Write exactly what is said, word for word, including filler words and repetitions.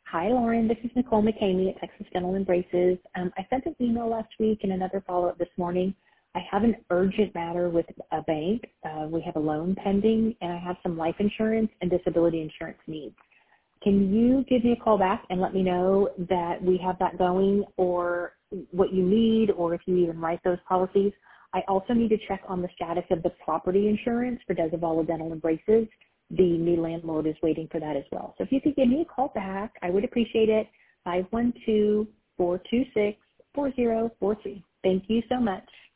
Hi, Lauren. This is Nicole McCamey at Texas Dental and Braces. Um, I sent an email last week and another follow-up this morning. I have an urgent matter with a bank. Uh, we have a loan pending, and I have some life insurance and disability insurance needs. Can you give me a call back and let me know that we have that going, or what you need, or if you even write those policies? I also need to check on the status of the property insurance for Desivala Dental and Braces. The new landlord is waiting for that as well. So if you could give me a call back, I would appreciate it. five one two, four two six, four zero four three. Thank you so much.